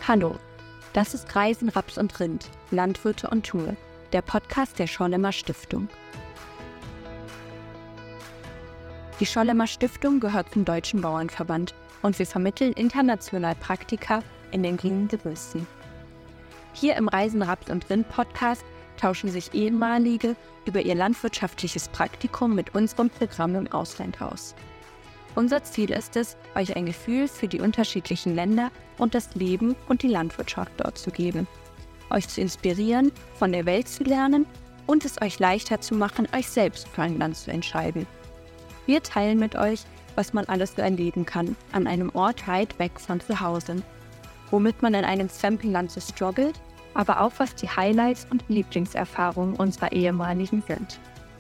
Hallo, das ist Reisen, Raps und Rind, Landwirte und Tour, der Podcast der Schollemer Stiftung. Die Schollemer Stiftung gehört zum Deutschen Bauernverband und wir vermitteln international Praktika in den grünen Gewässern. Hier im Reisen, Raps und Rind Podcast tauschen sich Ehemalige über ihr landwirtschaftliches Praktikum mit unserem Programm im Ausland aus. Unser Ziel ist es, euch ein Gefühl für die unterschiedlichen Länder und das Leben und die Landwirtschaft dort zu geben, euch zu inspirieren, von der Welt zu lernen und es euch leichter zu machen, euch selbst für ein Land zu entscheiden. Wir teilen mit euch, was man alles so erleben kann, an einem Ort weit weg von zu Hause, womit man in einem Campingland so struggelt, aber auch was die Highlights und Lieblingserfahrungen unserer ehemaligen sind.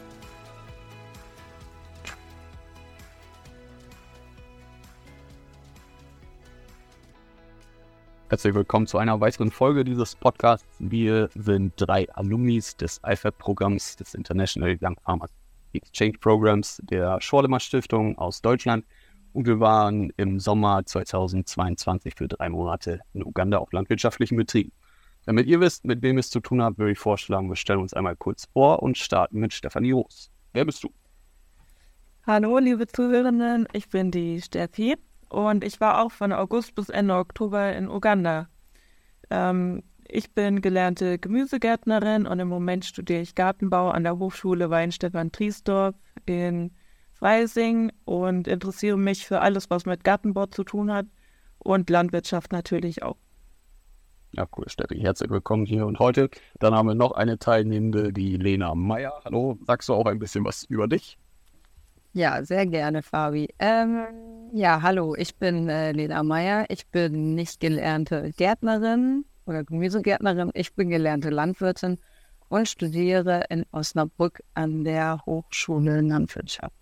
Herzlich willkommen zu einer weiteren Folge dieses Podcasts. Wir sind 3 Alumnis des IFAP-Programms, des International Young Farmers Exchange Programs der Schollemer Stiftung aus Deutschland. Und wir waren im Sommer 2022 für 3 Monate in Uganda auf landwirtschaftlichen Betrieben. Damit ihr wisst, mit wem ihr es zu tun habt, würde ich vorschlagen, wir stellen uns einmal kurz vor und starten mit Stefanie Roos. Wer bist du? Hallo, liebe Zuhörenden, ich bin die Steffi. Und ich war auch von August bis Ende Oktober in Uganda. Ich bin gelernte Gemüsegärtnerin und im Moment studiere ich Gartenbau an der Hochschule Weihenstephan-Triesdorf in Freising und interessiere mich für alles, was mit Gartenbau zu tun hat und Landwirtschaft natürlich auch. Ja, cool, Steffi, herzlich willkommen hier und heute. Dann haben wir noch eine Teilnehmende, die Lena Meyer. Hallo, sagst du auch ein bisschen was über dich? Ja, sehr gerne, Fabi. Hallo, ich bin Lena Meyer. Ich bin nicht gelernte Gärtnerin oder Gemüsegärtnerin. Ich bin gelernte Landwirtin und studiere in Osnabrück an der Hochschule Landwirtschaft.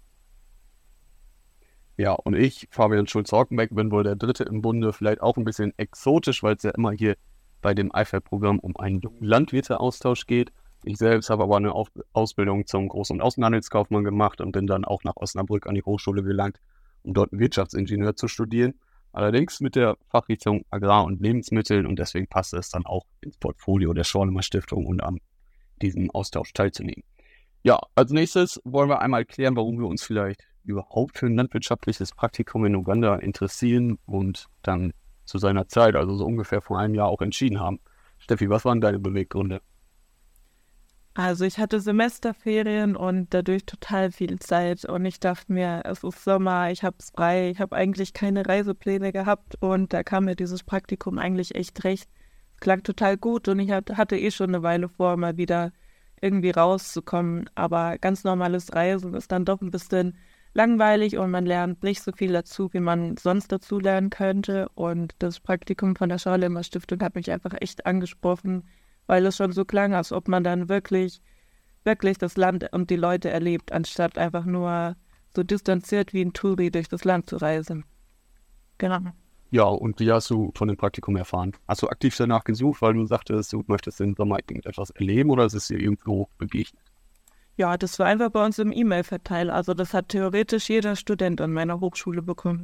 Ja, und ich, Fabian Schulz-Hockenbeck, bin wohl der Dritte im Bunde, vielleicht auch ein bisschen exotisch, weil es ja immer hier bei dem IFAP-Programm um einen jungen Landwirte-Austausch geht. Ich selbst habe aber eine Ausbildung zum Groß- und Außenhandelskaufmann gemacht und bin dann auch nach Osnabrück an die Hochschule gelangt, um dort Wirtschaftsingenieur zu studieren. Allerdings mit der Fachrichtung Agrar- und Lebensmittel und deswegen passte es dann auch ins Portfolio der Schollemer Stiftung und an diesem Austausch teilzunehmen. Ja, als nächstes wollen wir einmal klären, warum wir uns vielleicht überhaupt für ein landwirtschaftliches Praktikum in Uganda interessieren und dann zu seiner Zeit, also so ungefähr vor einem Jahr, auch entschieden haben. Steffi, was waren deine Beweggründe? Also ich hatte Semesterferien und dadurch total viel Zeit und ich dachte mir, es ist Sommer, ich habe es frei, ich habe eigentlich keine Reisepläne gehabt und da kam mir dieses Praktikum eigentlich echt recht. Es klang total gut und ich hatte schon eine Weile vor, mal wieder irgendwie rauszukommen, aber ganz normales Reisen ist dann doch ein bisschen langweilig und man lernt nicht so viel dazu, wie man sonst dazu lernen könnte und das Praktikum von der Schollemer Stiftung hat mich einfach echt angesprochen, weil es schon so klang, als ob man dann wirklich das Land und die Leute erlebt, anstatt einfach nur so distanziert wie ein Touri durch das Land zu reisen. Genau. Ja, und wie hast du von dem Praktikum erfahren? Hast du aktiv danach gesucht, weil du sagtest, du möchtest den Sommer irgendetwas erleben oder ist es dir irgendwo begegnet? Ja, das war einfach bei uns im E-Mail-Verteiler. Also das hat theoretisch jeder Student an meiner Hochschule bekommen.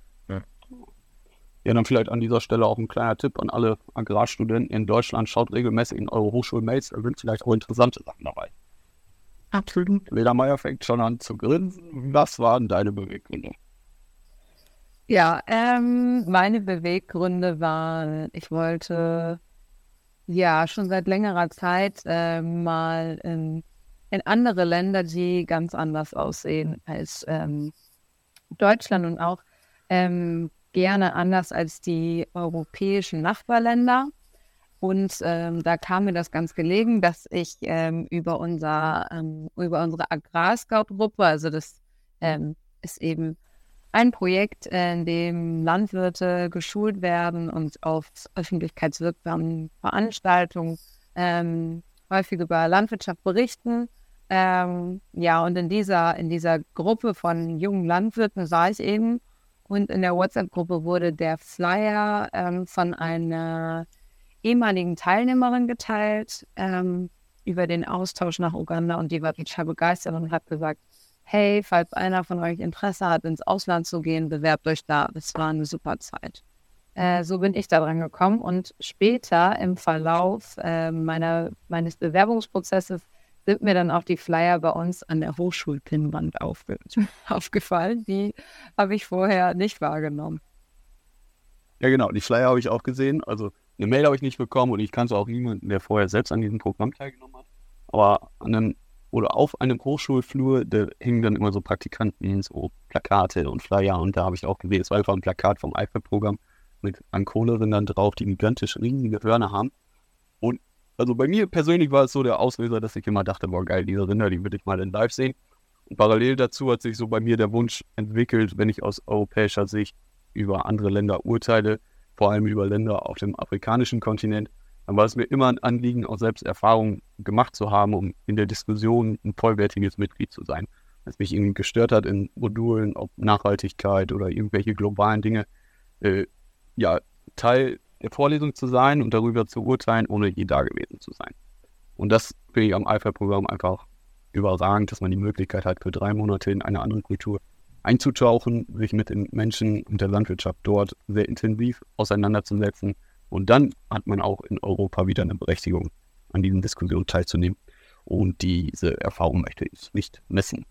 Ja, dann vielleicht an dieser Stelle auch ein kleiner Tipp an alle Agrarstudenten in Deutschland. Schaut regelmäßig in eure Hochschulmails, da sind vielleicht auch interessante Sachen dabei. Absolut. Lena Meyer fängt schon an zu grinsen. Was waren deine Beweggründe? Ja, meine Beweggründe waren, ich wollte ja schon seit längerer Zeit mal in andere Länder, die ganz anders aussehen als Deutschland und auch gerne anders als die europäischen Nachbarländer. Und da kam mir das ganz gelegen, dass ich über unsere Agrarscout-Gruppe, also das ist eben ein Projekt, in dem Landwirte geschult werden und auf öffentlichkeitswirksamen Veranstaltungen häufig über Landwirtschaft berichten. Und in dieser Gruppe von jungen Landwirten war ich eben. Und in der WhatsApp-Gruppe wurde der Flyer von einer ehemaligen Teilnehmerin geteilt über den Austausch nach Uganda und die war total begeistert und hat gesagt, hey, falls einer von euch Interesse hat, ins Ausland zu gehen, bewerbt euch da. Das war eine super Zeit. So bin ich da dran gekommen und später im Verlauf meines Bewerbungsprozesses sind mir dann auch die Flyer bei uns an der Hochschulpinnwand aufgefallen. Die habe ich vorher nicht wahrgenommen. Ja, genau. Die Flyer habe ich auch gesehen. Also eine Mail habe ich nicht bekommen und ich kannte auch niemanden, der vorher selbst an diesem Programm teilgenommen hat. Aber auf einem Hochschulflur, da hingen dann immer so Praktikanten, so Plakate und Flyer und da habe ich auch gesehen, es war einfach ein Plakat vom IFAP-Programm mit Ankohlerinnen drauf, die gigantisch riesige Hörner haben. Und also bei mir persönlich war es so der Auslöser, dass ich immer dachte, boah geil, diese Rinder, die würde ich mal in live sehen. Und parallel dazu hat sich so bei mir der Wunsch entwickelt, wenn ich aus europäischer Sicht über andere Länder urteile, vor allem über Länder auf dem afrikanischen Kontinent, dann war es mir immer ein Anliegen, auch selbst Erfahrungen gemacht zu haben, um in der Diskussion ein vollwertiges Mitglied zu sein. Was mich irgendwie gestört hat in Modulen, ob Nachhaltigkeit oder irgendwelche globalen Dinge, Teil der Vorlesung zu sein und darüber zu urteilen, ohne je da gewesen zu sein. Und das finde ich am IFAP-Programm einfach überragend, dass man die Möglichkeit hat, für 3 Monate in eine andere Kultur einzutauchen, sich mit den Menschen und der Landwirtschaft dort sehr intensiv auseinanderzusetzen. Und dann hat man auch in Europa wieder eine Berechtigung, an diesen Diskussionen teilzunehmen. Und diese Erfahrung möchte ich nicht missen.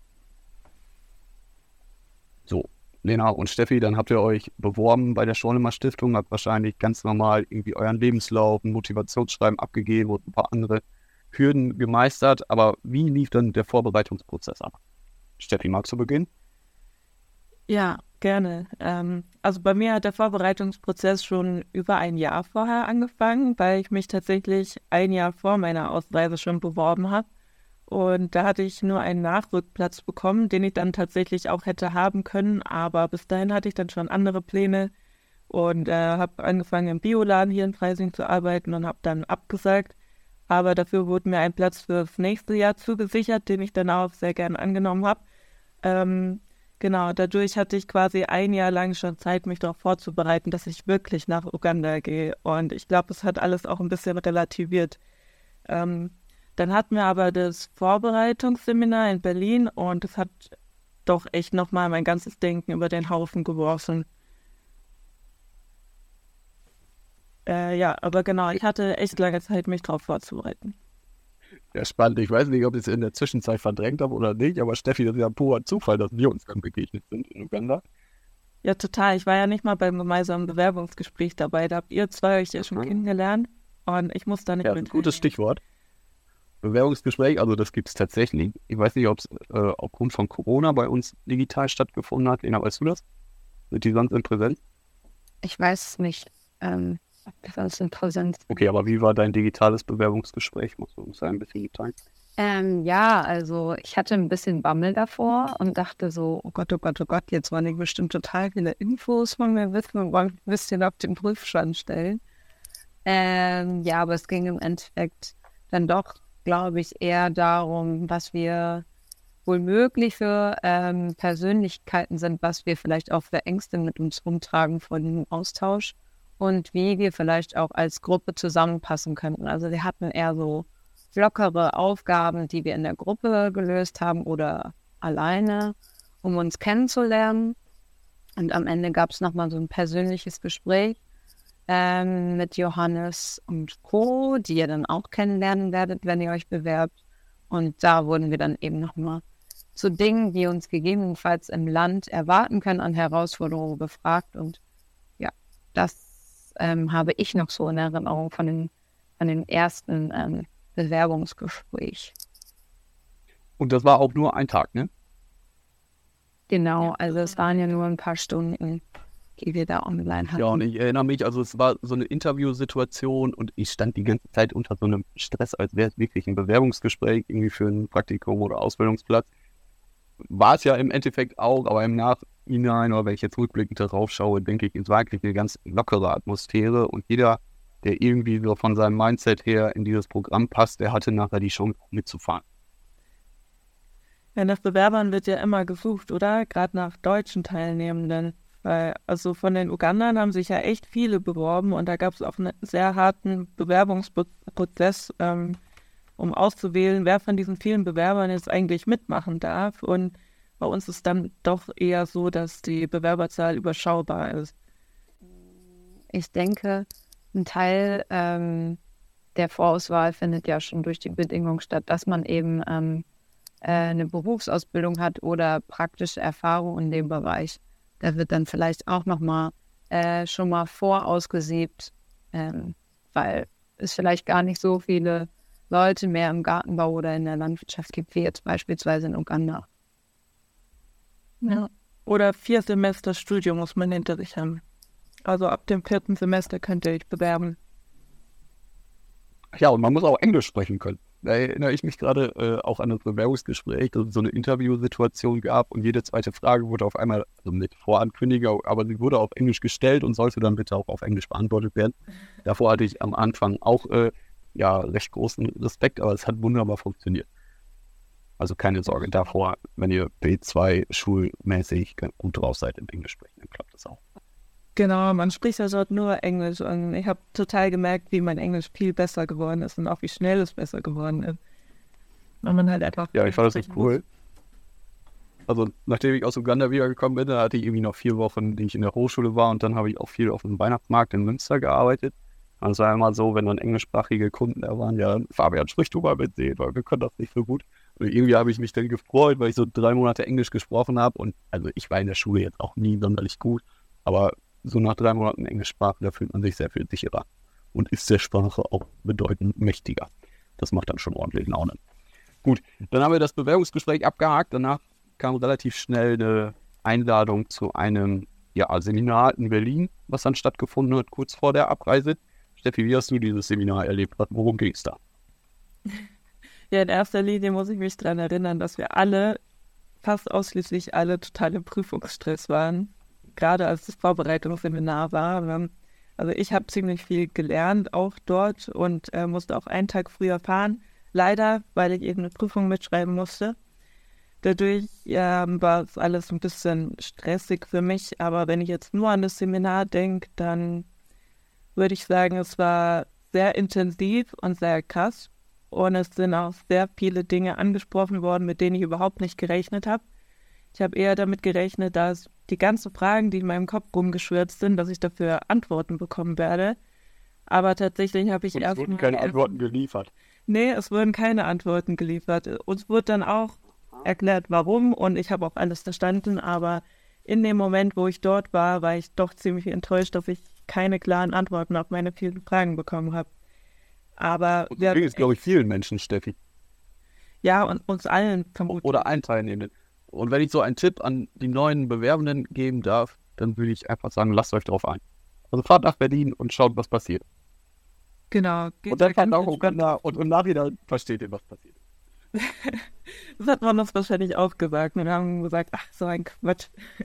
So, Lena und Steffi, dann habt ihr euch beworben bei der Schonemann Stiftung, habt wahrscheinlich ganz normal irgendwie euren Lebenslauf, ein Motivationsschreiben abgegeben und ein paar andere Hürden gemeistert. Aber wie lief dann der Vorbereitungsprozess ab? Steffi, magst du beginnen? Ja, gerne. Also bei mir hat der Vorbereitungsprozess schon über ein Jahr vorher angefangen, weil ich mich tatsächlich ein Jahr vor meiner Ausreise schon beworben habe. Und da hatte ich nur einen Nachrückplatz bekommen, den ich dann tatsächlich auch hätte haben können. Aber bis dahin hatte ich dann schon andere Pläne und habe angefangen im Bioladen hier in Freising zu arbeiten und habe dann abgesagt. Aber dafür wurde mir ein Platz fürs nächste Jahr zugesichert, den ich dann auch sehr gerne angenommen habe. Genau, dadurch hatte ich quasi ein Jahr lang schon Zeit, mich darauf vorzubereiten, dass ich wirklich nach Uganda gehe. Und ich glaube, es hat alles auch ein bisschen relativiert. Dann hatten wir aber das Vorbereitungsseminar in Berlin und es hat doch echt nochmal mein ganzes Denken über den Haufen geworfen. Aber genau, ich hatte echt lange Zeit, mich darauf vorzubereiten. Ja, spannend. Ich weiß nicht, ob ich es in der Zwischenzeit verdrängt habe oder nicht, aber Steffi, das ist ja purer Zufall, dass wir uns dann begegnet sind in Uganda. Ja, total. Ich war ja nicht mal beim gemeinsamen Bewerbungsgespräch dabei. Da habt ihr zwei euch ja schon kennengelernt und ich muss da nicht mit. Ja, gutes Stichwort. Bewerbungsgespräch, also das gibt es tatsächlich. Ich weiß nicht, ob es aufgrund von Corona bei uns digital stattgefunden hat. Lena, weißt du das? Sind die sonst in Präsenz? Ich weiß es nicht. Das in Präsenz. Okay, aber wie war dein digitales Bewerbungsgespräch? Musst du uns ein bisschen mitteilen? Also ich hatte ein bisschen Bammel davor und dachte so, oh Gott, jetzt wollen die bestimmt total viele Infos von mir wissen und wollen ein bisschen auf den Prüfstand stellen. Aber es ging im Endeffekt dann doch, glaube ich, eher darum, was wir wohl möglich für Persönlichkeiten sind, was wir vielleicht auch für Ängste mit uns rumtragen vor dem Austausch und wie wir vielleicht auch als Gruppe zusammenpassen könnten. Also wir hatten eher so lockere Aufgaben, die wir in der Gruppe gelöst haben oder alleine, um uns kennenzulernen. Und am Ende gab es nochmal so ein persönliches Gespräch mit Johannes und Co., die ihr dann auch kennenlernen werdet, wenn ihr euch bewerbt. Und da wurden wir dann eben nochmal zu Dingen, die uns gegebenenfalls im Land erwarten können, an Herausforderungen befragt. Und ja, das habe ich noch so in Erinnerung von den ersten Bewerbungsgespräch. Und das war auch nur ein Tag, ne? Genau, also es waren ja nur ein paar Stunden, die wir da online hatten. Ja, und ich erinnere mich, also es war so eine Interviewsituation und ich stand die ganze Zeit unter so einem Stress, als wäre es wirklich ein Bewerbungsgespräch irgendwie für ein Praktikum oder Ausbildungsplatz. War es ja im Endeffekt auch, aber im Nachhinein, oder wenn ich jetzt rückblickend darauf schaue, denke ich, es war eigentlich eine ganz lockere Atmosphäre und jeder, der irgendwie so von seinem Mindset her in dieses Programm passt, der hatte nachher die Chance mitzufahren. Ja, nach Bewerbern wird ja immer gesucht, oder? Gerade nach deutschen Teilnehmenden. Weil, also von den Ugandern haben sich ja echt viele beworben und da gab es auch einen sehr harten Bewerbungsprozess, um auszuwählen, wer von diesen vielen Bewerbern jetzt eigentlich mitmachen darf. Und bei uns ist dann doch eher so, dass die Bewerberzahl überschaubar ist. Ich denke, ein Teil der Vorauswahl findet ja schon durch die Bedingung statt, dass man eben eine Berufsausbildung hat oder praktische Erfahrung in dem Bereich. Da wird dann vielleicht auch nochmal schon mal vorausgesiebt, weil es vielleicht gar nicht so viele Leute mehr im Gartenbau oder in der Landwirtschaft gibt, wie jetzt beispielsweise in Uganda. Ja. Oder 4 Semester Studium muss man hinter sich haben. Also ab dem 4. Semester könnt ihr euch bewerben. Ja, und man muss auch Englisch sprechen können. Da erinnere ich mich gerade auch an das Bewerbungsgespräch, dass es so eine Interviewsituation gab und jede zweite Frage wurde auf einmal, also mit Vorankündigung, aber sie wurde auf Englisch gestellt und sollte dann bitte auch auf Englisch beantwortet werden. Davor hatte ich am Anfang auch recht großen Respekt, aber es hat wunderbar funktioniert. Also keine Sorge davor, wenn ihr B2 schulmäßig gut drauf seid im Englisch sprechen, dann klappt das auch. Genau, man spricht ja dort nur Englisch und ich habe total gemerkt, wie mein Englisch viel besser geworden ist und auch wie schnell es besser geworden ist. Weil man halt einfach... Ja, ich fand das echt cool. Also nachdem ich aus Uganda wiedergekommen bin, da hatte ich irgendwie noch 4 Wochen, die ich in der Hochschule war und dann habe ich auch viel auf dem Weihnachtsmarkt in Münster gearbeitet. Und es war immer so, wenn dann englischsprachige Kunden da waren, ja, Fabian, sprich du mal mit denen, weil wir können das nicht so gut. Und irgendwie habe ich mich dann gefreut, weil ich so 3 Monate Englisch gesprochen habe und also ich war in der Schule jetzt auch nie sonderlich gut, aber so nach 3 Monaten Englischsprache, da fühlt man sich sehr viel sicherer und ist der Sprache auch bedeutend mächtiger. Das macht dann schon ordentlich Laune. Gut, dann haben wir das Bewerbungsgespräch abgehakt. Danach kam relativ schnell eine Einladung zu einem Seminar in Berlin, was dann stattgefunden hat, kurz vor der Abreise. Steffi, wie hast du dieses Seminar erlebt? Worum ging es da? Ja, in erster Linie muss ich mich daran erinnern, dass wir alle, fast ausschließlich alle, total im Prüfungsstress waren. Gerade als das Vorbereitungsseminar war. Also ich habe ziemlich viel gelernt, auch dort und musste auch einen Tag früher fahren. Leider, weil ich eben eine Prüfung mitschreiben musste. Dadurch war es alles ein bisschen stressig für mich. Aber wenn ich jetzt nur an das Seminar denke, dann würde ich sagen, es war sehr intensiv und sehr krass. Und es sind auch sehr viele Dinge angesprochen worden, mit denen ich überhaupt nicht gerechnet habe. Ich habe eher damit gerechnet, dass die ganzen Fragen, die in meinem Kopf rumgeschwirrt sind, dass ich dafür Antworten bekommen werde. Aber tatsächlich habe ich Es wurden keine Antworten geliefert. Nee, es wurden keine Antworten geliefert. Uns wurde dann auch erklärt, warum und ich habe auch alles verstanden, aber in dem Moment, wo ich dort war ich doch ziemlich enttäuscht, dass ich keine klaren Antworten auf meine vielen Fragen bekommen habe. Aber und das ging es, glaube ich, vielen Menschen, Steffi. Ja, und uns allen vermutlich. Oder allen Teilnehmenden. Und wenn ich so einen Tipp an die neuen Bewerbenden geben darf, dann würde ich einfach sagen, lasst euch drauf ein. Also fahrt nach Berlin und schaut, was passiert. Genau. Und dann fahrt nach Uganda und im Nachhinein versteht ihr, was passiert. Das hat man uns wahrscheinlich auch gesagt. Und wir haben gesagt, ach, so ein Quatsch.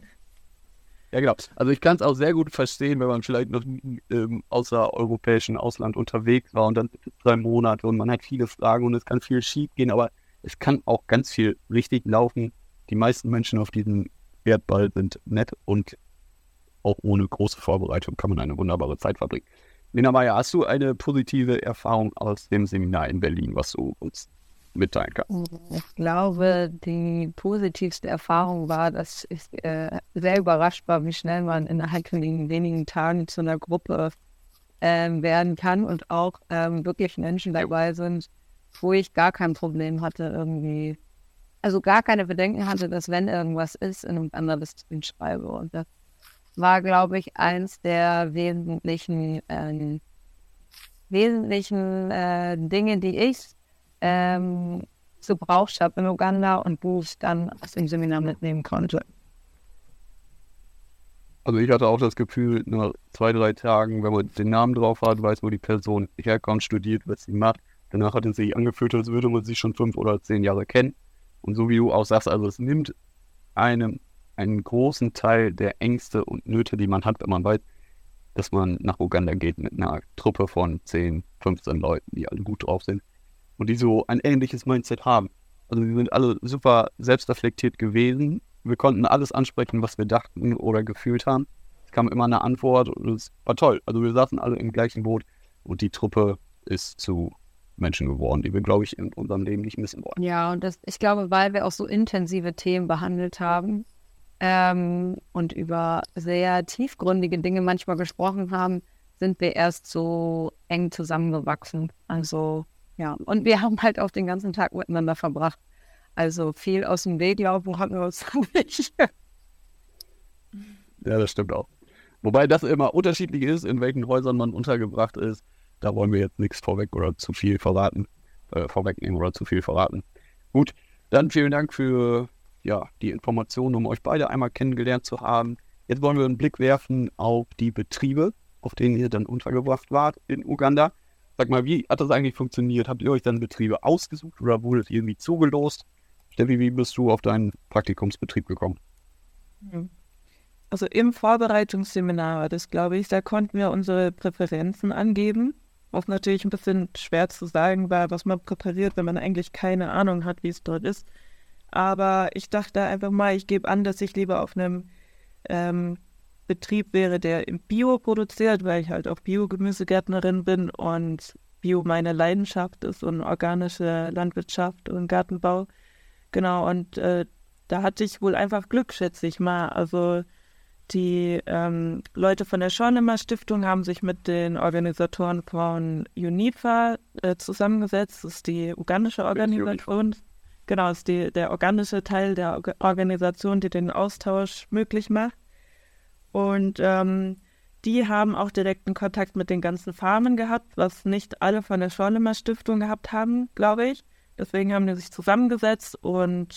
Ja, genau. Also ich kann es auch sehr gut verstehen, wenn man vielleicht noch im außereuropäischen Ausland unterwegs war und dann 3 Monate und man hat viele Fragen und es kann viel schief gehen, aber es kann auch ganz viel richtig laufen. Die meisten Menschen auf diesem Erdball sind nett und auch ohne große Vorbereitung kann man eine wunderbare Zeit verbringen. Lena Meyer, hast du eine positive Erfahrung aus dem Seminar in Berlin, was du uns mitteilen kannst? Ich glaube, die positivste Erfahrung war, dass ich sehr überrascht war, wie schnell man innerhalb von wenigen Tagen zu einer Gruppe werden kann und auch wirklich Menschen dabei sind, wo ich gar kein Problem hatte irgendwie. Also gar keine Bedenken hatte, dass wenn irgendwas ist, in einem anderen Disziplin schreibe. Und das war, glaube ich, eins der wesentlichen Dinge, die ich so gebraucht habe in Uganda und wo ich dann aus dem Seminar mitnehmen konnte. Also ich hatte auch das Gefühl, nach 2, 3 Tagen, wenn man den Namen drauf hat, weiß, wo die Person herkommt, studiert, was sie macht. Danach hat es sich angefühlt, als würde man sie schon 5 oder 10 Jahre kennen. Und so wie du auch sagst, also es nimmt einem einen großen Teil der Ängste und Nöte, die man hat, wenn man weiß, dass man nach Uganda geht mit einer Truppe von 10, 15 Leuten, die alle gut drauf sind und die so ein ähnliches Mindset haben. Also die sind alle super selbstreflektiert gewesen. Wir konnten alles ansprechen, was wir dachten oder gefühlt haben. Es kam immer eine Antwort und es war toll. Also wir saßen alle im gleichen Boot und die Truppe ist zu Menschen geworden, die wir, glaube ich, in unserem Leben nicht missen wollen. Ja, und ich glaube, weil wir auch so intensive Themen behandelt haben und über sehr tiefgründige Dinge manchmal gesprochen haben, sind wir erst so eng zusammengewachsen. Also ja, und wir haben halt auch den ganzen Tag miteinander verbracht. Also viel aus dem Weg laufen hatten wir uns nicht. Ja, das stimmt auch. Wobei das immer unterschiedlich ist, in welchen Häusern man untergebracht ist. Da wollen wir jetzt nichts vorweg oder zu viel verraten. Vorwegnehmen oder zu viel verraten. Gut, dann vielen Dank für die Informationen, um euch beide einmal kennengelernt zu haben. Jetzt wollen wir einen Blick werfen auf die Betriebe, auf denen ihr dann untergebracht wart in Uganda. Sag mal, wie hat das eigentlich funktioniert? Habt ihr euch dann Betriebe ausgesucht oder wurdet ihr irgendwie zugelost? Steffi, wie bist du auf deinen Praktikumsbetrieb gekommen? Also im Vorbereitungsseminar war das, glaube ich, da konnten wir unsere Präferenzen angeben, was natürlich ein bisschen schwer zu sagen war, was man präpariert, wenn man eigentlich keine Ahnung hat, wie es dort ist. Aber ich dachte einfach mal, ich gebe an, dass ich lieber auf einem Betrieb wäre, der im Bio produziert, weil ich halt auch Bio-Gemüsegärtnerin bin und Bio meine Leidenschaft ist und organische Landwirtschaft und Gartenbau. Genau, und da hatte ich wohl einfach Glück, schätze ich mal. Also die Leute von der Schornemer Stiftung haben sich mit den Organisatoren von UNIFA zusammengesetzt. Das ist die ugandische Organisation. Genau, das ist der ugandische Teil der Organisation, die den Austausch möglich macht. Und die haben auch direkten Kontakt mit den ganzen Farmen gehabt, was nicht alle von der Schornemer Stiftung gehabt haben, glaube ich. Deswegen haben die sich zusammengesetzt und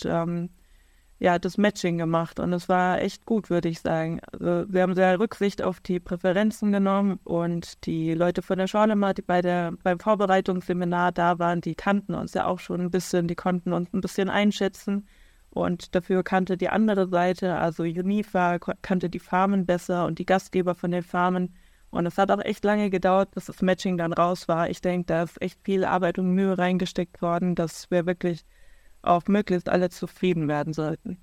das Matching gemacht. Und es war echt gut, würde ich sagen. Also, wir haben sehr Rücksicht auf die Präferenzen genommen und die Leute von der Schornemer, die beim Vorbereitungsseminar da waren, die kannten uns ja auch schon ein bisschen, die konnten uns ein bisschen einschätzen. Und dafür kannte die andere Seite, also UNIFA, kannte die Farmen besser und die Gastgeber von den Farmen. Und es hat auch echt lange gedauert, bis das Matching dann raus war. Ich denke, da ist echt viel Arbeit und Mühe reingesteckt worden, dass wir wirklich auf möglichst alle zufrieden werden sollten.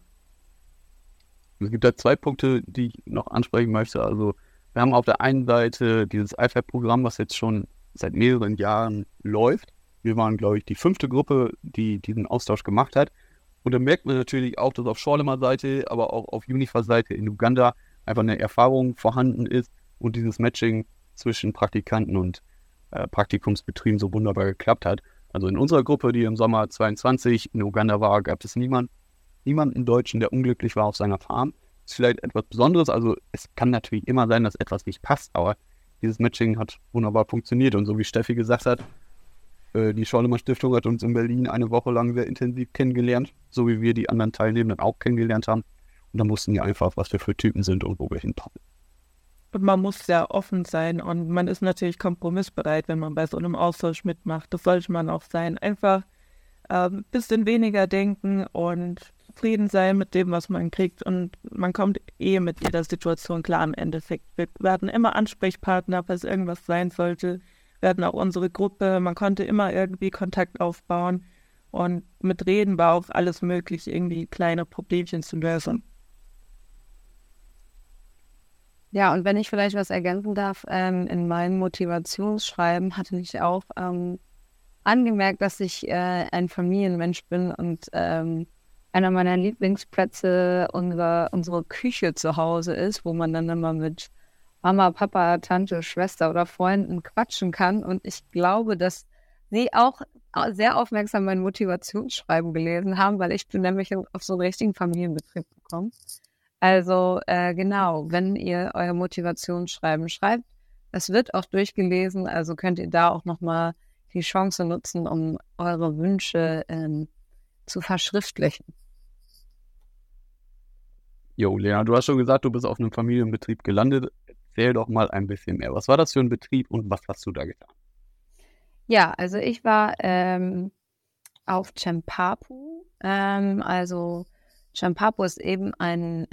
Es gibt da 2 Punkte, die ich noch ansprechen möchte. Also wir haben auf der einen Seite dieses IFAP-Programm, was jetzt schon seit mehreren Jahren läuft. Wir waren, glaube ich, die 5. Gruppe, die diesen Austausch gemacht hat. Und da merkt man natürlich auch, dass auf Schorlemer Seite, aber auch auf Unifa-Seite in Uganda einfach eine Erfahrung vorhanden ist und dieses Matching zwischen Praktikanten und Praktikumsbetrieben so wunderbar geklappt hat. Also in unserer Gruppe, die im Sommer 22 in Uganda war, gab es niemanden Deutschen, der unglücklich war auf seiner Farm. Das ist vielleicht etwas Besonderes. Also es kann natürlich immer sein, dass etwas nicht passt, aber dieses Matching hat wunderbar funktioniert. Und so wie Steffi gesagt hat, die Schorlemer Stiftung hat uns in Berlin eine Woche lang sehr intensiv kennengelernt, so wie wir die anderen Teilnehmenden auch kennengelernt haben. Und dann wussten die einfach, was wir für Typen sind und wo wir hinpassen. Und man muss ja offen sein und man ist natürlich kompromissbereit, wenn man bei so einem Austausch mitmacht. Das sollte man auch sein. Einfach ein bisschen weniger denken und zufrieden sein mit dem, was man kriegt. Und man kommt mit jeder Situation klar im Endeffekt. Wir werden immer Ansprechpartner, falls irgendwas sein sollte. Wir hatten auch unsere Gruppe. Man konnte immer irgendwie Kontakt aufbauen. Und mit Reden war auch alles möglich, irgendwie kleine Problemchen zu lösen. Ja, und wenn ich vielleicht was ergänzen darf, in meinem Motivationsschreiben hatte ich auch angemerkt, dass ich ein Familienmensch bin und einer meiner Lieblingsplätze unsere Küche zu Hause ist, wo man dann immer mit Mama, Papa, Tante, Schwester oder Freunden quatschen kann. Und ich glaube, dass sie auch sehr aufmerksam mein Motivationsschreiben gelesen haben, weil ich bin nämlich auf so einen richtigen Familienbetrieb gekommen. Also genau, wenn ihr euer Motivationsschreiben schreibt, das wird auch durchgelesen, also könnt ihr da auch nochmal die Chance nutzen, um eure Wünsche zu verschriftlichen. Jo, Lena, du hast schon gesagt, du bist auf einem Familienbetrieb gelandet. Erzähl doch mal ein bisschen mehr. Was war das für ein Betrieb und was hast du da getan? Ja, also ich war auf Champapu, also Champapu ist eben ein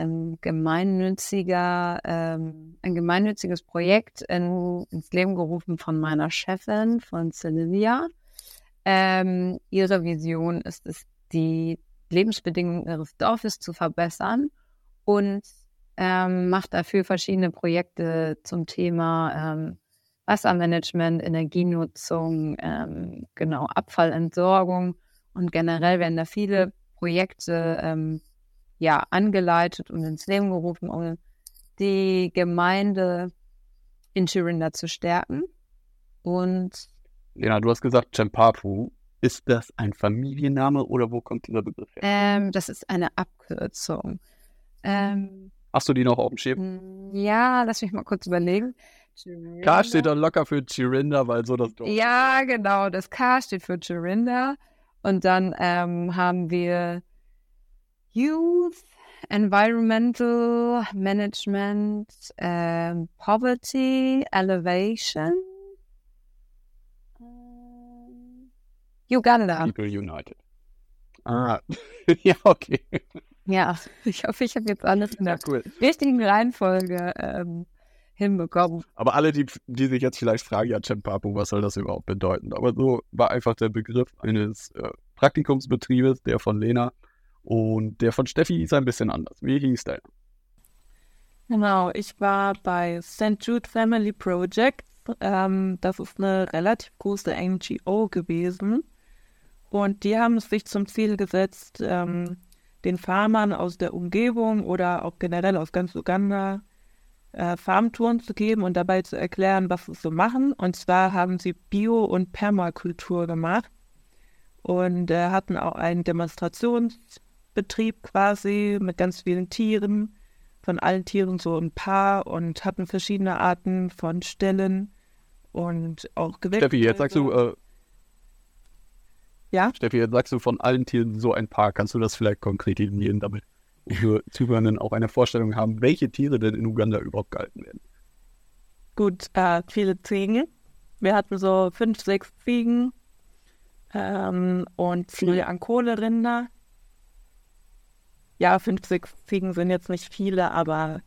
gemeinnütziges Projekt ins Leben gerufen von meiner Chefin, von Sylvia. Ihre Vision ist es, die Lebensbedingungen ihres Dorfes zu verbessern und macht dafür verschiedene Projekte zum Thema Wassermanagement, Energienutzung, Abfallentsorgung und generell werden da viele Projekte angeleitet und ins Leben gerufen, um die Gemeinde in Chirinda zu stärken. Und Lena, du hast gesagt Champapu. Ist das ein Familienname oder wo kommt dieser Begriff her? das ist eine Abkürzung. Hast du die noch auf dem Schirm? Ja, lass mich mal kurz überlegen. K steht dann locker für Chirinda, weil so das Dorf. Ja, genau. Das K steht für Chirinda. Und dann haben wir Youth, Environmental Management, Poverty, Elevation, Uganda. People United. Ah, ja, okay. Ja, ich hoffe, ich habe jetzt alles in der Cool. richtigen Reihenfolge hinbekommen. Aber alle, die sich jetzt vielleicht fragen, ja, Champapu, was soll das überhaupt bedeuten? Aber so war einfach der Begriff eines Praktikumsbetriebes, der von Lena, und der von Steffi ist ein bisschen anders. Wie hieß der? Genau, ich war bei St. Jude Family Project. Das ist eine relativ große NGO gewesen. Und die haben es sich zum Ziel gesetzt, den Farmern aus der Umgebung oder auch generell aus ganz Uganda Farmtouren zu geben und dabei zu erklären, was sie so machen. Und zwar haben sie Bio- und Permakultur gemacht und hatten auch einen Demonstrationsbetrieb quasi mit ganz vielen Tieren, von allen Tieren so ein paar, und hatten verschiedene Arten von Ställen und auch Gewächse. Steffi, jetzt sagst du, Ja? Steffi, jetzt sagst du von allen Tieren so ein paar. Kannst du das vielleicht konkretisieren, damit unsere Zuhörenden auch eine Vorstellung haben, welche Tiere denn in Uganda überhaupt gehalten werden? Gut, viele Ziegen. Wir hatten so 5, 6 Ziegen und viele Ankole-Rinder. Ja, 5, 6 Ziegen sind jetzt nicht viele, aber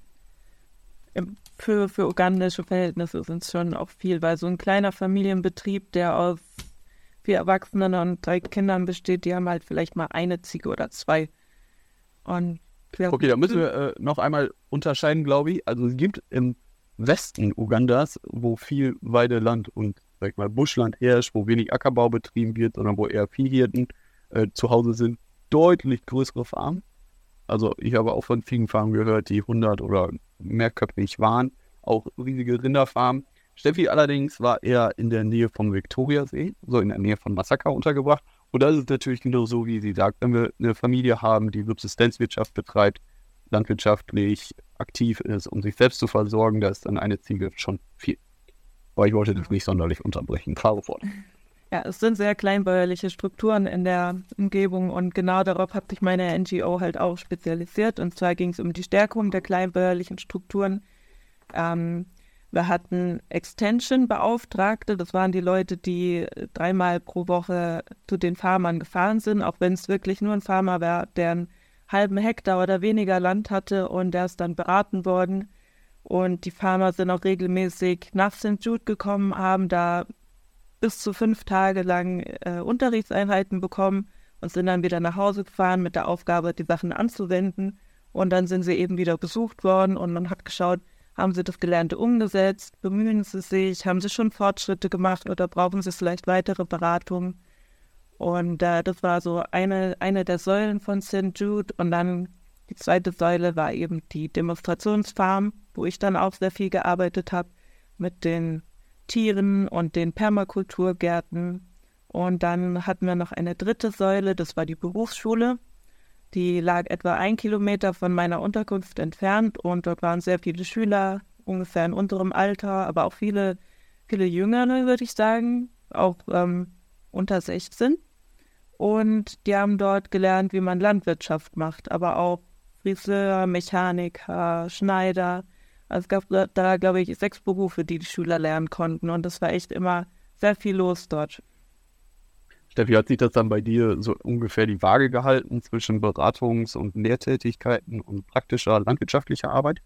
für ugandische Verhältnisse sind es schon auch viel, weil so ein kleiner Familienbetrieb, der aus 4 Erwachsenen und 3 Kindern besteht, die haben halt vielleicht mal eine Ziege oder 2. Und okay, da müssen wir noch einmal unterscheiden, glaube ich. Also es gibt im Westen Ugandas, wo viel Weideland und, sag ich mal, Buschland herrscht, wo wenig Ackerbau betrieben wird, sondern wo eher Viehhirten zu Hause sind, deutlich größere Farmen. Also ich habe auch von vielen Farmen gehört, die 100 oder mehrköpfig waren, auch riesige Rinderfarmen. Steffi allerdings war eher in der Nähe vom Viktoriasee, so in der Nähe von Masaka untergebracht. Und das ist natürlich genau so, wie sie sagt, wenn wir eine Familie haben, die Subsistenzwirtschaft betreibt, landwirtschaftlich aktiv ist, um sich selbst zu versorgen, da ist dann eine Ziege schon viel. Aber ich wollte das nicht sonderlich unterbrechen. Fahre fort. Ja, es sind sehr kleinbäuerliche Strukturen in der Umgebung und genau darauf hat sich meine NGO halt auch spezialisiert. Und zwar ging es um die Stärkung der kleinbäuerlichen Strukturen. Wir hatten Extension-Beauftragte, das waren die Leute, die 3-mal pro Woche zu den Farmern gefahren sind, auch wenn es wirklich nur ein Farmer war, der einen halben Hektar oder weniger Land hatte, und der ist dann beraten worden. Und die Farmer sind auch regelmäßig nach St. Jude gekommen, haben da bis zu 5 Tage lang Unterrichtseinheiten bekommen und sind dann wieder nach Hause gefahren mit der Aufgabe, die Sachen anzuwenden. Und dann sind sie eben wieder besucht worden und man hat geschaut, haben sie das Gelernte umgesetzt, bemühen sie sich, haben sie schon Fortschritte gemacht oder brauchen sie vielleicht weitere Beratungen. Und das war so eine der Säulen von St. Jude. Und dann die zweite Säule war eben die Demonstrationsfarm, wo ich dann auch sehr viel gearbeitet habe mit den Tieren und den Permakulturgärten. Und dann hatten wir noch eine dritte Säule, das war die Berufsschule. Die lag etwa 1 Kilometer von meiner Unterkunft entfernt und dort waren sehr viele Schüler, ungefähr in unserem Alter, aber auch viele Jüngere, würde ich sagen, auch unter 16. Und die haben dort gelernt, wie man Landwirtschaft macht, aber auch Friseur, Mechaniker, Schneider. Also es gab da, glaube ich, 6 Berufe, die Schüler lernen konnten und das war echt immer sehr viel los dort. Steffi, hat sich das dann bei dir so ungefähr die Waage gehalten zwischen Beratungs- und Lehrtätigkeiten und praktischer landwirtschaftlicher Arbeit?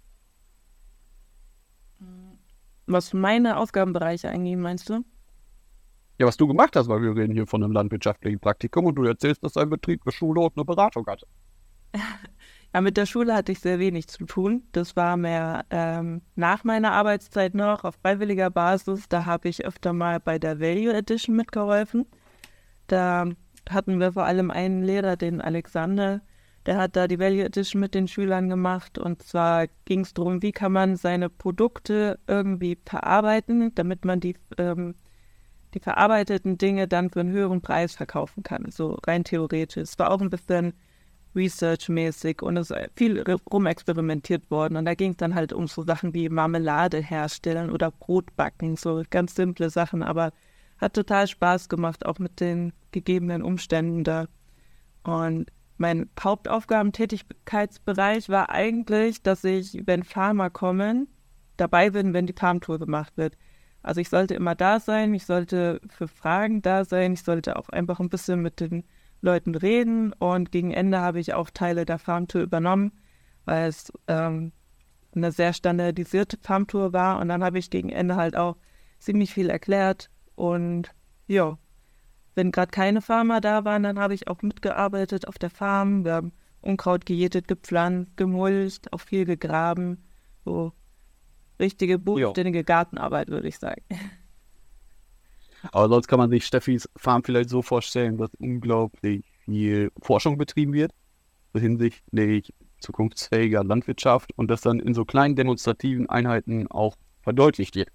Was meine Aufgabenbereiche eingehen, meinst du? Ja, was du gemacht hast, weil wir reden hier von einem landwirtschaftlichen Praktikum und du erzählst, dass dein Betrieb eine Schule und eine Beratung hatte. Ja, mit der Schule hatte ich sehr wenig zu tun. Das war mehr nach meiner Arbeitszeit noch auf freiwilliger Basis. Da habe ich öfter mal bei der Value Edition mitgeholfen. Da hatten wir vor allem einen Lehrer, den Alexander, Der hat da die Value Edition mit den Schülern gemacht und zwar ging es darum, wie kann man seine Produkte irgendwie verarbeiten, damit man die verarbeiteten Dinge dann für einen höheren Preis verkaufen kann, so rein theoretisch. Es war auch ein bisschen Research-mäßig und es ist viel rumexperimentiert worden und da ging es dann halt um so Sachen wie Marmelade herstellen oder Brot backen, so ganz simple Sachen, aber hat total Spaß gemacht, auch mit den gegebenen Umständen da. Und mein Hauptaufgabentätigkeitsbereich war eigentlich, dass ich, wenn Farmer kommen, dabei bin, wenn die Farmtour gemacht wird. Also ich sollte immer da sein, ich sollte für Fragen da sein, ich sollte auch einfach ein bisschen mit den Leuten reden und gegen Ende habe ich auch Teile der Farmtour übernommen, weil es eine sehr standardisierte Farmtour war und dann habe ich gegen Ende halt auch ziemlich viel erklärt und ja, wenn gerade keine Farmer da waren, dann habe ich auch mitgearbeitet auf der Farm, wir haben Unkraut gejätet, gepflanzt, gemulcht, auch viel gegraben, so richtige, bodenständige Gartenarbeit, würde ich sagen. Aber sonst kann man sich Steffis Farm vielleicht so vorstellen, dass unglaublich viel Forschung betrieben wird hinsichtlich zukunftsfähiger Landwirtschaft und das dann in so kleinen demonstrativen Einheiten auch verdeutlicht wird.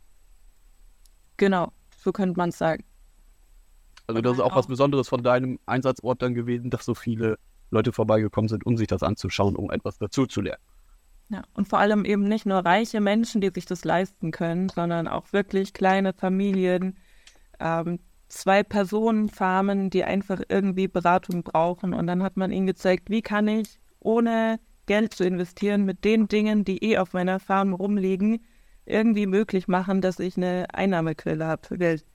Genau, so könnte man es sagen. Also das ist auch was Besonderes von deinem Einsatzort dann gewesen, dass so viele Leute vorbeigekommen sind, um sich das anzuschauen, um etwas dazu zu lernen. Ja, und vor allem eben nicht nur reiche Menschen, die sich das leisten können, sondern auch wirklich kleine Familien, 2-Personen-Farmen, die einfach irgendwie Beratung brauchen. Und dann hat man ihnen gezeigt, wie kann ich, ohne Geld zu investieren, mit den Dingen, die auf meiner Farm rumliegen, irgendwie möglich machen, dass ich eine Einnahmequelle habe für Geld.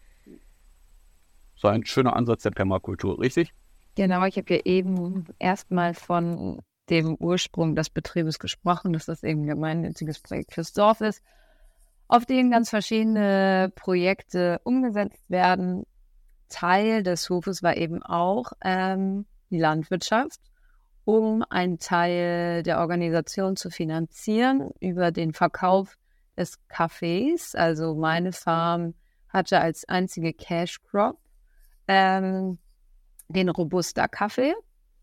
So ein schöner Ansatz der Permakultur, richtig? Genau, ich habe ja eben erstmal von dem Ursprung des Betriebes gesprochen, dass das eben ein gemeinnütziges Projekt fürs Dorf ist, auf dem ganz verschiedene Projekte umgesetzt werden. Teil des Hofes war eben auch die Landwirtschaft, um einen Teil der Organisation zu finanzieren über den Verkauf des Kaffees. Also meine Farm hatte als einzige Cash Crop den Robusta-Kaffee.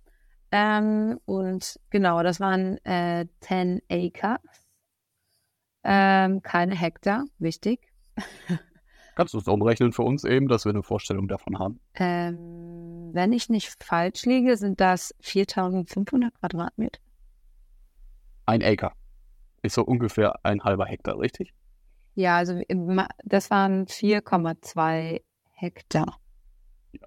Und genau, das waren 10 Acres. Keine Hektar, wichtig. Kannst du es umrechnen für uns eben, dass wir eine Vorstellung davon haben? Wenn ich nicht falsch liege, sind das 4.500 Quadratmeter. 1 Acre ist so ungefähr ein halber Hektar, richtig? Ja, also das waren 4,2 Hektar. Ja.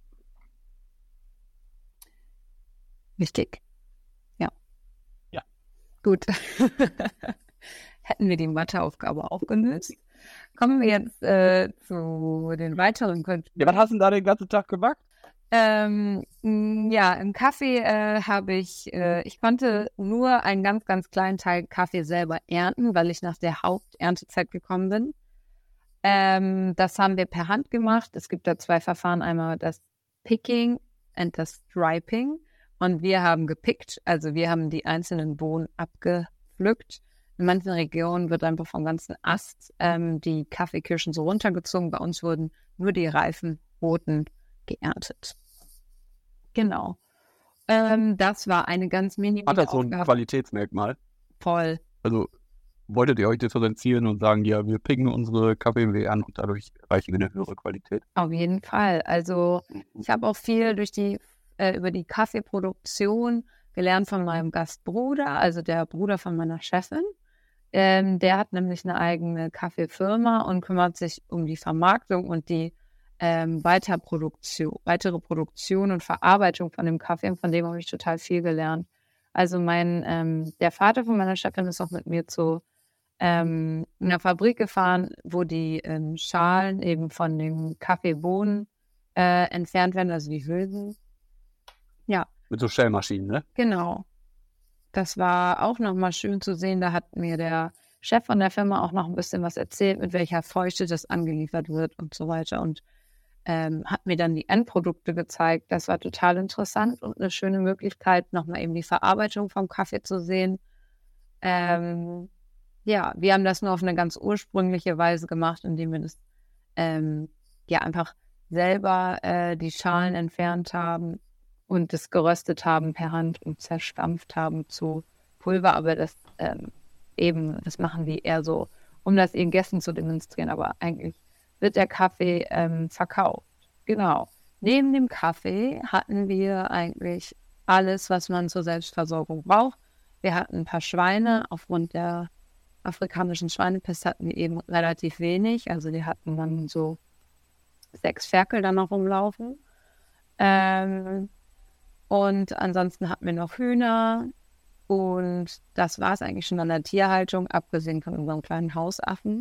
Wichtig. Ja. Ja. Gut. Hätten wir die Matheaufgabe auch gelöst. Kommen wir jetzt zu den weiteren Konflikten. Ja, was hast du denn da den ganzen Tag gemacht? Ja, im Kaffee habe ich konnte nur einen ganz, ganz kleinen Teil Kaffee selber ernten, weil ich nach der Haupterntezeit gekommen bin. Das haben wir per Hand gemacht. Es gibt da 2 Verfahren, einmal das Picking und das Striping. Und wir haben gepickt, also wir haben die einzelnen Bohnen abgepflückt. In manchen Regionen wird einfach vom ganzen Ast die Kaffeekirschen so runtergezogen. Bei uns wurden nur die reifen Bohnen geerntet. Genau. Das war eine ganz minimale Hat das so ein Aufgabe. Qualitätsmerkmal? Voll. Also wolltet ihr euch differenzieren und sagen, ja, wir picken unsere Kaffee an und dadurch erreichen wir eine höhere Qualität? Auf jeden Fall. Also ich habe auch viel über die Kaffeeproduktion gelernt von meinem Gastbruder, also der Bruder von meiner Chefin. Der hat nämlich eine eigene Kaffeefirma und kümmert sich um die Vermarktung und die weitere Produktion und Verarbeitung von dem Kaffee. Und von dem habe ich total viel gelernt. Also der Vater von meiner Chefin ist auch mit mir zu einer Fabrik gefahren, wo die Schalen eben von den Kaffeebohnen entfernt werden, also die Hülsen. Ja. Mit so Stellmaschinen, ne? Genau. Das war auch nochmal schön zu sehen. Da hat mir der Chef von der Firma auch noch ein bisschen was erzählt, mit welcher Feuchte das angeliefert wird und so weiter. Und hat mir dann die Endprodukte gezeigt. Das war total interessant und eine schöne Möglichkeit, nochmal eben die Verarbeitung vom Kaffee zu sehen. Ja, wir haben das nur auf eine ganz ursprüngliche Weise gemacht, indem wir das einfach selber die Schalen entfernt haben und das geröstet haben per Hand und zerstampft haben zu Pulver. Aber das machen die eher so, um das ihren Gästen zu demonstrieren. Aber eigentlich wird der Kaffee verkauft. Genau. Neben dem Kaffee hatten wir eigentlich alles, was man zur Selbstversorgung braucht. Wir hatten ein paar Schweine. Aufgrund der afrikanischen Schweinepest hatten wir eben relativ wenig. Also die hatten dann so 6 Ferkel da noch rumlaufen. Und ansonsten hatten wir noch Hühner. Und das war es eigentlich schon an der Tierhaltung, abgesehen von unserem kleinen Hausaffen.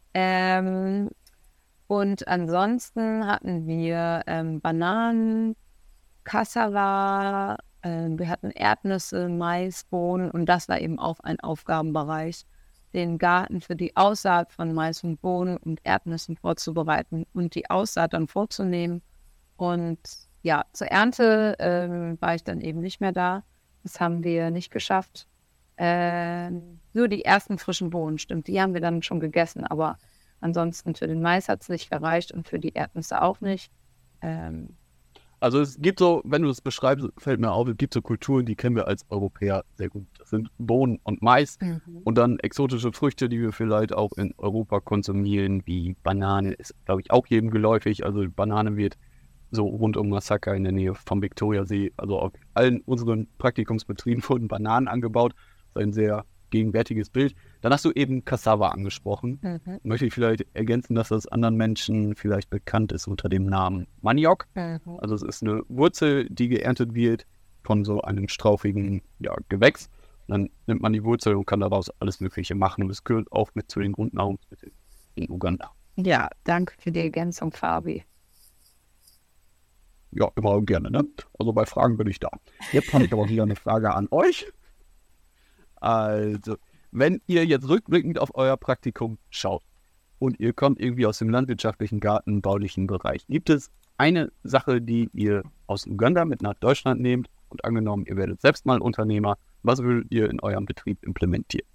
Und ansonsten hatten wir Bananen, Cassava, wir hatten Erdnüsse, Mais, Bohnen und das war eben auch ein Aufgabenbereich, den Garten für die Aussaat von Mais und Bohnen und Erdnüssen vorzubereiten und die Aussaat dann vorzunehmen. Und ja, zur Ernte war ich dann eben nicht mehr da. Das haben wir nicht geschafft. Nur die ersten frischen Bohnen, stimmt, die haben wir dann schon gegessen, aber ansonsten für den Mais hat es nicht gereicht und für die Erdnüsse auch nicht. Also es gibt so, wenn du es beschreibst, fällt mir auf, es gibt so Kulturen, die kennen wir als Europäer sehr gut. Das sind Bohnen und Mais und dann exotische Früchte, die wir vielleicht auch in Europa konsumieren, wie Banane, ist, glaube ich, auch jedem geläufig. Also Banane wird so rund um Masaka in der Nähe vom Viktoriasee, also auf allen unseren Praktikumsbetrieben wurden Bananen angebaut. Das ist ein sehr gegenwärtiges Bild. Dann hast du eben Cassava angesprochen. Möchte ich vielleicht ergänzen, dass das anderen Menschen vielleicht bekannt ist unter dem Namen Maniok. Also es ist eine Wurzel, die geerntet wird von so einem strauchigen Gewächs. Dann nimmt man die Wurzel und kann daraus alles Mögliche machen. Und es gehört auch mit zu den Grundnahrungsmitteln in Uganda. Ja, danke für die Ergänzung, Fabi. Ja, immer gerne, ne? Also bei Fragen bin ich da. Jetzt habe ich aber wieder eine Frage an euch. Also, wenn ihr jetzt rückblickend auf euer Praktikum schaut und ihr kommt irgendwie aus dem landwirtschaftlichen, gartenbaulichen Bereich, gibt es eine Sache, die ihr aus Uganda mit nach Deutschland nehmt und angenommen, ihr werdet selbst mal Unternehmer, was würdet ihr in eurem Betrieb implementieren?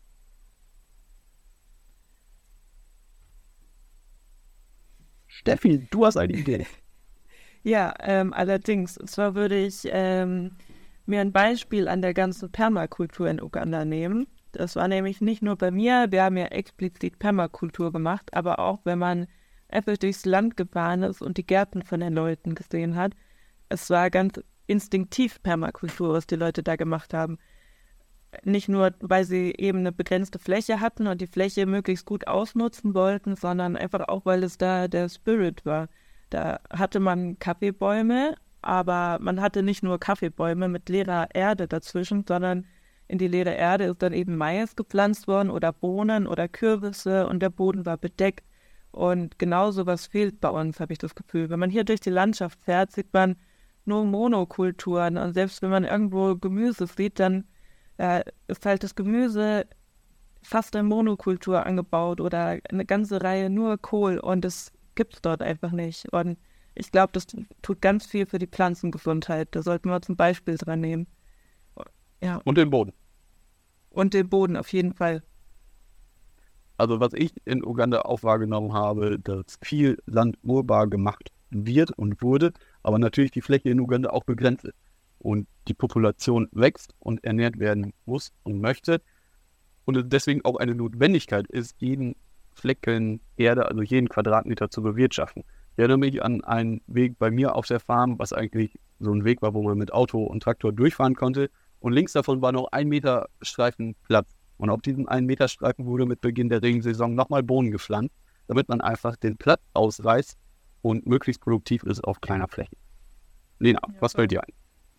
Steffi, du hast eine Idee. Ja, allerdings. Und zwar würde ich mir ein Beispiel an der ganzen Permakultur in Uganda nehmen. Das war nämlich nicht nur bei mir, wir haben ja explizit Permakultur gemacht, aber auch wenn man einfach durchs Land gefahren ist und die Gärten von den Leuten gesehen hat. Es war ganz instinktiv Permakultur, was die Leute da gemacht haben. Nicht nur, weil sie eben eine begrenzte Fläche hatten und die Fläche möglichst gut ausnutzen wollten, sondern einfach auch, weil es da der Spirit war. Da hatte man Kaffeebäume, aber man hatte nicht nur Kaffeebäume mit leerer Erde dazwischen, sondern in die leere Erde ist dann eben Mais gepflanzt worden oder Bohnen oder Kürbisse und der Boden war bedeckt. Und genau sowas fehlt bei uns, habe ich das Gefühl. Wenn man hier durch die Landschaft fährt, sieht man nur Monokulturen. Und selbst wenn man irgendwo Gemüse sieht, dann ist halt das Gemüse fast in Monokultur angebaut oder eine ganze Reihe nur Kohl und das gibt es dort einfach nicht. Und ich glaube, das tut ganz viel für die Pflanzengesundheit. Da sollten wir zum Beispiel dran nehmen. Ja. Und den Boden. Und den Boden auf jeden Fall. Also was ich in Uganda auch wahrgenommen habe, dass viel Land urbar gemacht wird und wurde, aber natürlich die Fläche in Uganda auch begrenzt ist. Und die Population wächst und ernährt werden muss und möchte. Und es deswegen auch eine Notwendigkeit ist, jeden Flecken Erde, also jeden Quadratmeter zu bewirtschaften. Ich erinnere mich an einen Weg bei mir auf der Farm, was eigentlich so ein Weg war, wo man mit Auto und Traktor durchfahren konnte. Und links davon war noch 1 Meter Streifen Platz. Und auf diesem 1 Meter Streifen wurde mit Beginn der Regensaison nochmal Bohnen gepflanzt, damit man einfach den Platz ausreißt und möglichst produktiv ist auf kleiner Fläche. Lena, was fällt dir ein?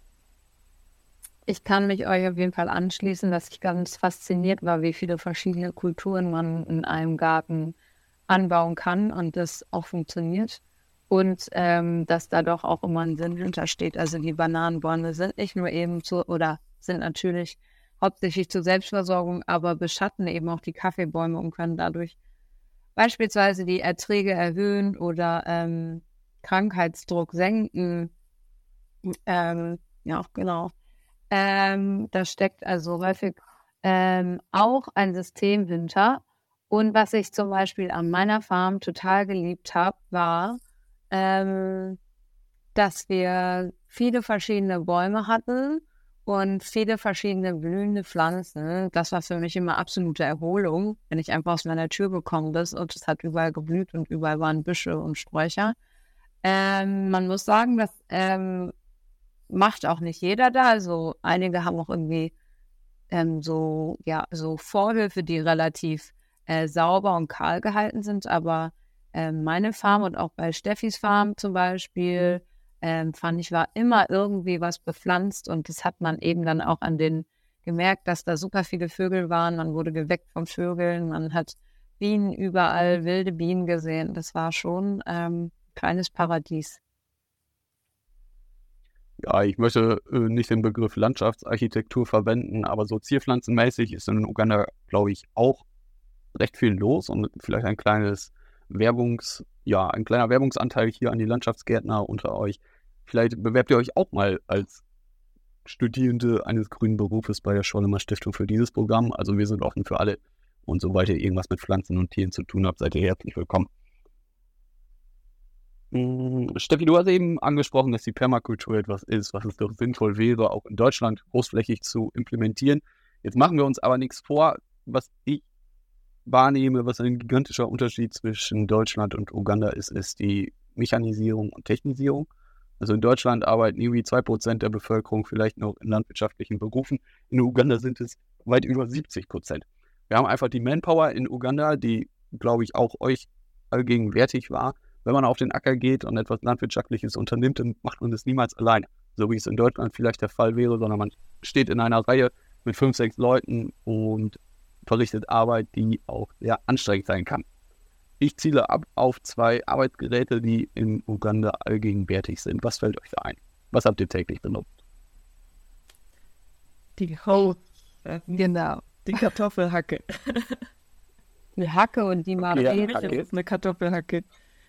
Ich kann mich euch auf jeden Fall anschließen, dass ich ganz fasziniert war, wie viele verschiedene Kulturen man in einem Garten anbauen kann und das auch funktioniert. Und dass da doch auch immer ein Sinn hintersteht. Also die Bananenbäume sind nicht nur eben oder sind natürlich hauptsächlich zur Selbstversorgung, aber beschatten eben auch die Kaffeebäume und können dadurch beispielsweise die Erträge erhöhen oder Krankheitsdruck senken. Ja, genau. Da steckt also häufig auch ein System hinter. Und was ich zum Beispiel an meiner Farm total geliebt habe, war, dass dass wir viele verschiedene Bäume hatten und viele verschiedene blühende Pflanzen. Das war für mich immer absolute Erholung, wenn ich einfach aus meiner Tür gekommen bin und es hat überall geblüht und überall waren Büsche und Sträucher. Man muss sagen, das macht auch nicht jeder da. Also einige haben auch irgendwie so Vorhöfe, die relativ sauber und kahl gehalten sind. Aber meine Farm und auch bei Steffis Farm zum Beispiel, fand ich, war immer irgendwie was bepflanzt. Und das hat man eben dann auch gemerkt, dass da super viele Vögel waren. Man wurde geweckt von Vögeln. Man hat Bienen überall, wilde Bienen gesehen. Das war schon kleines Paradies. Ja, ich möchte nicht den Begriff Landschaftsarchitektur verwenden, aber so zierpflanzenmäßig ist in Uganda, glaube ich, auch recht viel los und vielleicht ein kleiner Werbungsanteil hier an die Landschaftsgärtner unter euch. Vielleicht bewerbt ihr euch auch mal als Studierende eines grünen Berufes bei der Schollemer Stiftung für dieses Programm. Also wir sind offen für alle und sobald ihr irgendwas mit Pflanzen und Tieren zu tun habt, seid ihr herzlich willkommen. Steffi, du hast eben angesprochen, dass die Permakultur etwas ist, was es doch sinnvoll wäre, auch in Deutschland großflächig zu implementieren. Jetzt machen wir uns aber nichts vor. Was ich wahrnehme, was ein gigantischer Unterschied zwischen Deutschland und Uganda ist die Mechanisierung und Technisierung. Also in Deutschland arbeiten irgendwie 2% der Bevölkerung vielleicht noch in landwirtschaftlichen Berufen. In Uganda sind es weit über 70%. Wir haben einfach die Manpower in Uganda, die, glaube ich, auch euch allgegenwärtig war. Wenn man auf den Acker geht und etwas Landwirtschaftliches unternimmt, dann macht man das niemals alleine. So wie es in Deutschland vielleicht der Fall wäre, sondern man steht in einer Reihe mit 5, 6 Leuten und verrichtet Arbeit, die auch sehr anstrengend sein kann. Ich ziele ab auf 2 Arbeitsgeräte, die in Uganda allgegenwärtig sind. Was fällt euch da ein? Was habt ihr täglich benutzt? Die Hoe. Genau. Die Kartoffelhacke. Die Hacke und die Marmorete. Das ist eine Kartoffelhacke.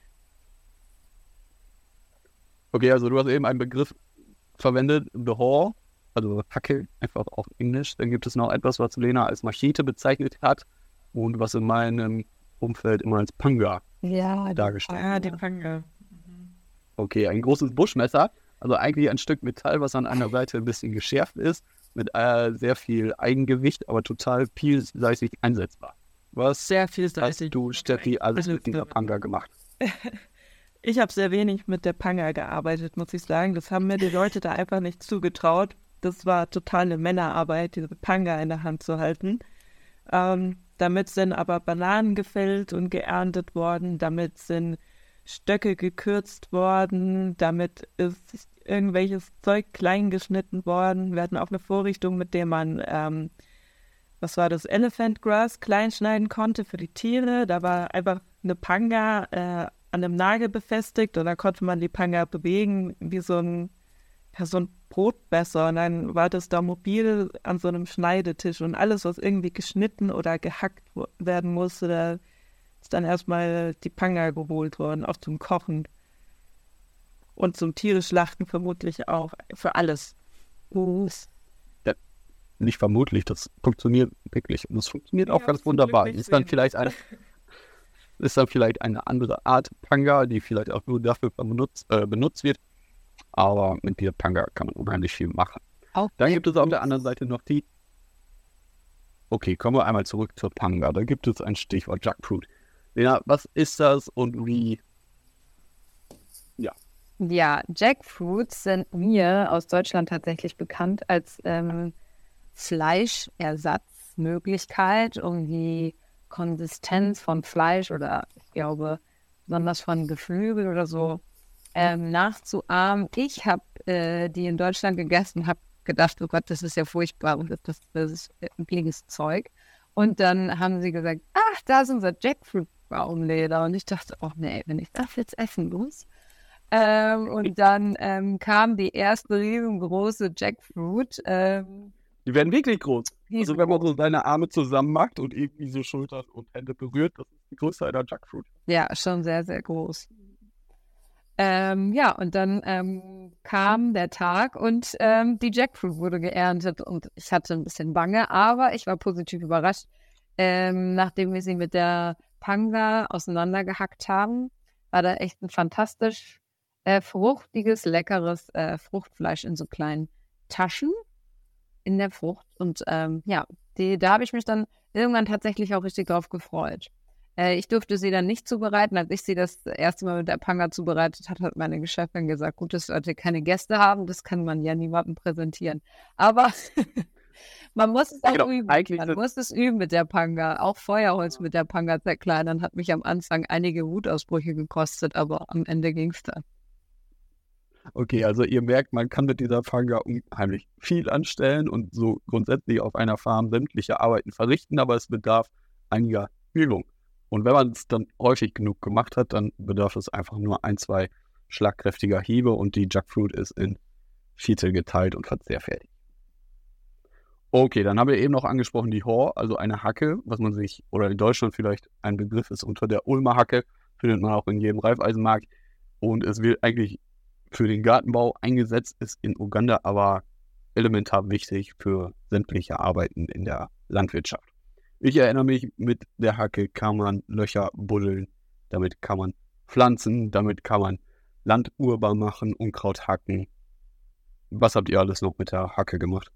Okay, also du hast eben einen Begriff verwendet, the Hoe, also Hacke, einfach auf Englisch. Dann gibt es noch etwas, was Lena als Machete bezeichnet hat und was in meinem Umfeld immer als Panga dargestellt wird. Die Panga. Okay, ein großes Buschmesser, also eigentlich ein Stück Metall, was an einer Seite ein bisschen geschärft ist, mit sehr viel Eigengewicht, aber total vielseitig einsetzbar. Was Sehr vielseitig. hast du, Steffi, alles mit dieser Panga gemacht? Ich habe sehr wenig mit der Panga gearbeitet, muss ich sagen. Das haben mir die Leute da einfach nicht zugetraut. Das war totale Männerarbeit, diese Panga in der Hand zu halten. Damit sind aber Bananen gefällt und geerntet worden. Damit sind Stöcke gekürzt worden. Damit ist irgendwelches Zeug klein geschnitten worden. Wir hatten auch eine Vorrichtung, mit der man, Elephant Grass klein schneiden konnte für die Tiere. Da war einfach eine Panga an einem Nagel befestigt und dann konnte man die Panga bewegen wie so ein Brotmesser und dann war das da mobil an so einem Schneidetisch und alles, was irgendwie geschnitten oder gehackt werden musste, da ist dann erstmal die Panga geholt worden, auch zum Kochen und zum Tiere-Schlachten vermutlich auch, für alles. Ja, nicht vermutlich, das funktioniert wirklich und das funktioniert auch ganz wunderbar. Ist dann vielleicht eine andere Art Panga, die vielleicht auch nur dafür benutzt wird. Aber mit dieser Panga kann man unheimlich viel machen. Dann gibt es auf der anderen Seite noch die... Okay, kommen wir einmal zurück zur Panga. Da gibt es ein Stichwort Jackfruit. Lena, was ist das und wie... Ja, Jackfruits sind mir aus Deutschland tatsächlich bekannt als Fleischersatzmöglichkeit, um die Konsistenz von Fleisch oder ich glaube besonders von Geflügel oder so nachzuahmen. Ich habe die in Deutschland gegessen, habe gedacht, oh Gott, das ist ja furchtbar und das ist billiges Zeug. Und dann haben sie gesagt, ach, da ist unser Jackfruit-Baumleder. Und ich dachte, oh nee, wenn ich das jetzt essen muss. Und dann kam die erste riesengroße Jackfruit. Die werden wirklich groß. Also wenn man so seine Arme zusammen macht und irgendwie so Schultern und Hände berührt, das ist die Größe einer Jackfruit. Ja, schon sehr, sehr groß. Und dann kam der Tag und die Jackfruit wurde geerntet und ich hatte ein bisschen Bange, aber ich war positiv überrascht. Nachdem wir sie mit der Panga auseinandergehackt haben, war da echt ein fantastisch fruchtiges, leckeres Fruchtfleisch in so kleinen Taschen in der Frucht. Und da habe ich mich dann irgendwann tatsächlich auch richtig drauf gefreut. Ich durfte sie dann nicht zubereiten. Als ich sie das erste Mal mit der Panga zubereitet hat meine Chefin gesagt, gut, dass wir heute keine Gäste haben, das kann man ja niemandem präsentieren. Aber man muss es auch üben. Man muss es üben mit der Panga. Auch Feuerholz mit der Panga zerkleinern hat mich am Anfang einige Wutausbrüche gekostet, aber am Ende ging es dann. Okay, also ihr merkt, man kann mit dieser Panga unheimlich viel anstellen und so grundsätzlich auf einer Farm sämtliche Arbeiten verrichten, aber es bedarf einiger Übung. Und wenn man es dann häufig genug gemacht hat, dann bedarf es einfach nur 1, 2 schlagkräftiger Hiebe und die Jackfruit ist in Viertel geteilt und verzehrfertig. Okay, dann haben wir eben noch angesprochen die Hor, also eine Hacke, was man sich, oder in Deutschland vielleicht ein Begriff ist unter der Ulmer Hacke, findet man auch in jedem Reifeisenmarkt und es wird eigentlich für den Gartenbau eingesetzt, ist in Uganda aber elementar wichtig für sämtliche Arbeiten in der Landwirtschaft. Ich erinnere mich, mit der Hacke kann man Löcher buddeln, damit kann man pflanzen, damit kann man Land urbar machen, Unkraut hacken. Was habt ihr alles noch mit der Hacke gemacht?